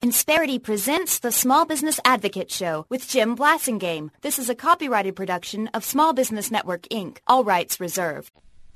Insperity presents the Small Business Advocate Show with Jim Blasingame. This is a copyrighted production of Small Business Network, Inc. All rights reserved.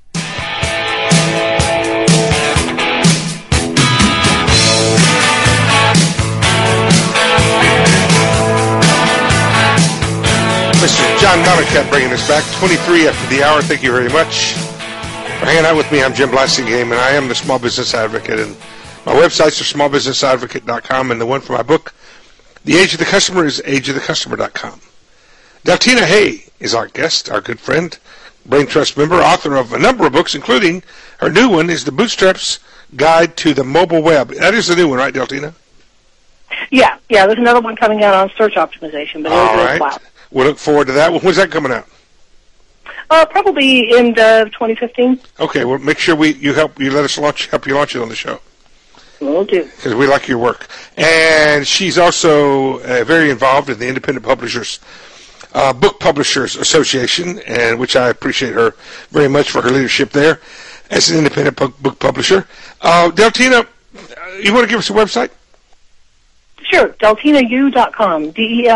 Mr. John Mellencamp bringing us back 23 after the hour. Thank you very much for hanging out with me. I'm Jim Blasingame, and I am the Small Business Advocate. And my websites are smallbusinessadvocate.com, and the one for my book, The Age of the Customer, is ageofthecustomer.com. Deltina Hay is our guest, our good friend, Brain Trust member, author of a number of books, including her new one is The Bootstraps Guide to the Mobile Web. That is the new one, right, Deltina? Yeah. There's another one coming out on search optimization, but all right. We'll look forward to that. When's that coming out? Probably in 2015. Okay, well, make sure you let us help you launch it on the show. Will do. Because we like your work. And she's also very involved in the Independent Publishers, Book Publishers Association, and which I appreciate her very much for her leadership there as an independent book publisher. Deltina, you want to give us a website? Sure, deltinau.com,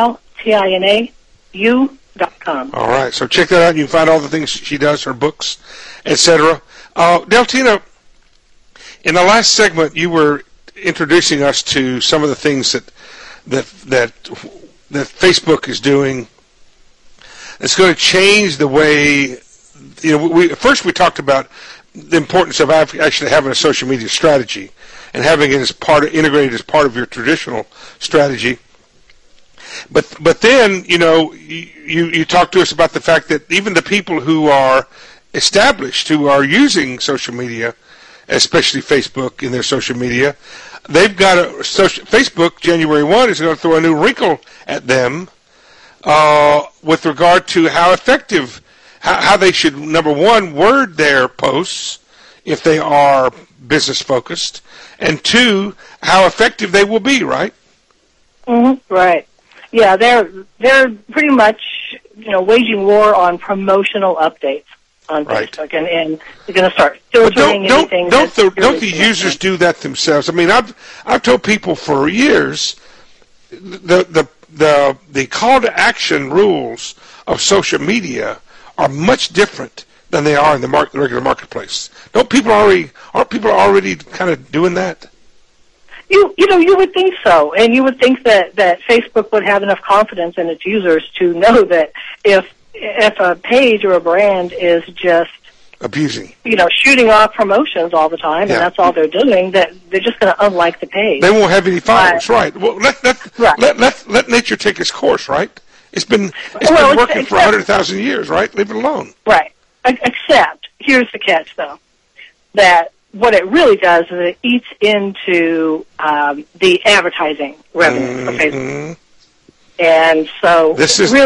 DELTINAU.com. All right, so check that out. You can find all the things she does, her books, etc. Deltina, in the last segment, you were introducing us to some of the things that Facebook is doing. It's going to change the way. First we talked about the importance of actually having a social media strategy and having it integrated as part of your traditional strategy. But then you talked to us about the fact that even the people who are established, who are using social media, especially Facebook in their social media, they've got Facebook, January 1, is going to throw a new wrinkle at them with regard to how effective, how they should, number one, word their posts if they are business-focused, and two, how effective they will be, right? Mm-hmm, right. Yeah, they're pretty much, waging war on promotional updates on Facebook, and they're going to start filtering anything. Don't the users do that themselves? I mean, I've told people for years the call to action rules of social media are much different than they are in the regular marketplace. Aren't people already kind of doing that? You would think so, and you would think that Facebook would have enough confidence in its users to know that if a page or a brand is just abusing, shooting off promotions all the time, and that's all they're doing, that they're just going to unlike the page. They won't have any followers, right? Well, let nature take its course, right? It's been working for 100,000 years, right? Leave it alone. Right. Except, here's the catch, though, that what it really does is it eats into the advertising revenue for Facebook, and so this is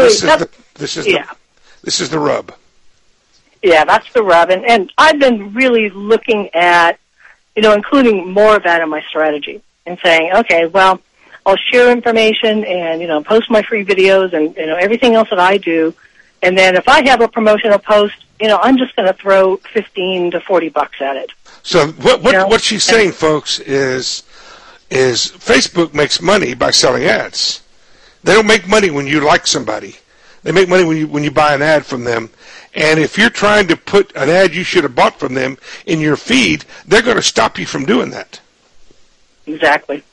the rub. Yeah, that's the rub, and I've been really looking at, including more of that in my strategy and saying, okay, well, I'll share information and post my free videos and everything else that I do, and then if I have a promotional post, I'm just going to throw $15 to $40 at it. So what she's saying, folks, is Facebook makes money by selling ads. They don't make money when you like somebody. They make money when you buy an ad from them. And if you're trying to put an ad you should have bought from them in your feed, they're going to stop you from doing that. Exactly.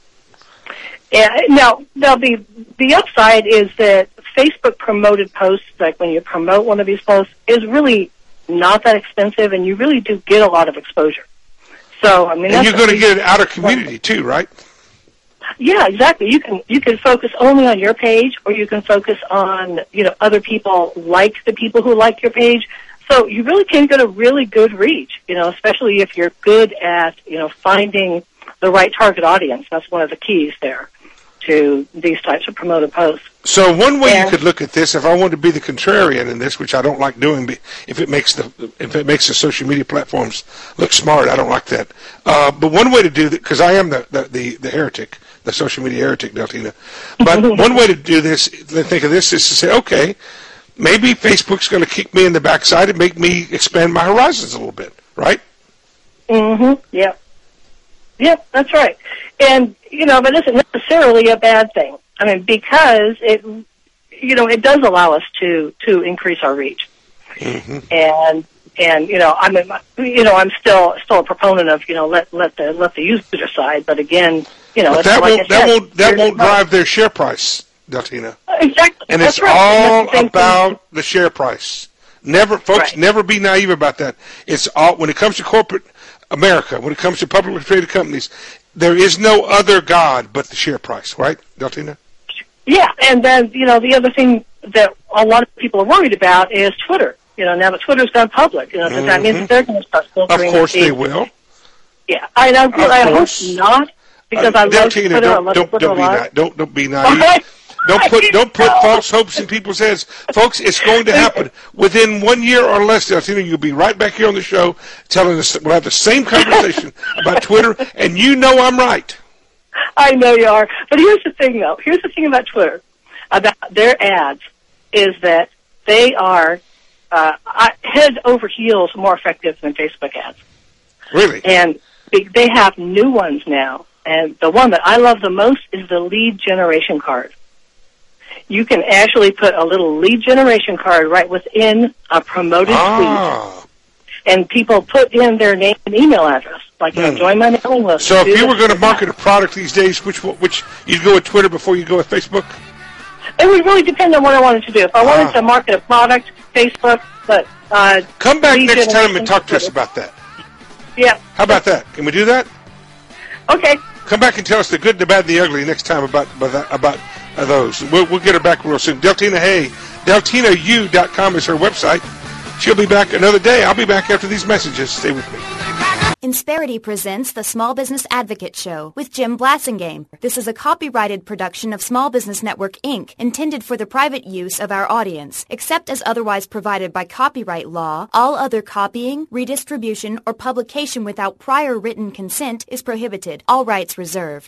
Now the upside is that Facebook promoted posts, like when you promote one of these posts, is really not that expensive, and you really do get a lot of exposure. So, and you're going to get it out of community too, right? Yeah, exactly. You can focus only on your page, or you can focus on other people like the people who like your page. So you really can get a really good reach, especially if you're good at finding the right target audience. That's one of the keys there to these types of promoted posts. So one way you could look at this, if I want to be the contrarian in this, which I don't like doing, if it makes the social media platforms look smart, I don't like that. But one way to do that, because I am the heretic, the social media heretic, Deltina. But one way to do this, think of this, is to say, okay, maybe Facebook's going to kick me in the backside and make me expand my horizons a little bit, right? Mm-hmm. Yeah. Yep, that's right. And, but it isn't necessarily a bad thing. I mean, because it does allow us to increase our reach. Mm-hmm. And I'm still a proponent of, let the user decide. But again, but that won't drive their share price, Deltina. Exactly. And it's all about the share price. Never be naive about that. It's all, when it comes to corporate America, when it comes to publicly traded companies, there is no other God but the share price, right, Deltina? Yeah, and then, the other thing that a lot of people are worried about is Twitter. Now that Twitter's gone public, does that mean that they're going to start filtering? Of course they will. Yeah, I hope not, because I love Twitter. Don't be naive. Don't put false hopes in people's heads. Folks, it's going to happen. Within 1 year or less, Deltina, you'll be right back here on the show telling us, we'll have the same conversation about Twitter, and I'm right. I know you are. But here's the thing, though. Here's the thing about Twitter, about their ads, is that they are head over heels more effective than Facebook ads. Really? And they have new ones now. And the one that I love the most is the lead generation card. You can actually put a little lead generation card right within a promoted tweet. And people put in their name and email address, like, join my mailing list. So if you were going to market a product these days, which you'd go with Twitter before you go with Facebook? It would really depend on what I wanted to do. If I wanted to market a product, Facebook, but come back next time and talk to us about that. Yeah. How about that? Can we do that? Okay. Come back and tell us the good, the bad, and the ugly next time about those. We'll get her back real soon. Deltina Hay, DeltinaU.com is her website. She'll be back another day. I'll be back after these messages. Stay with me. Insperity presents the Small Business Advocate Show with Jim Blasingame. This is a copyrighted production of Small Business Network, Inc., intended for the private use of our audience. Except as otherwise provided by copyright law, all other copying, redistribution, or publication without prior written consent is prohibited. All rights reserved.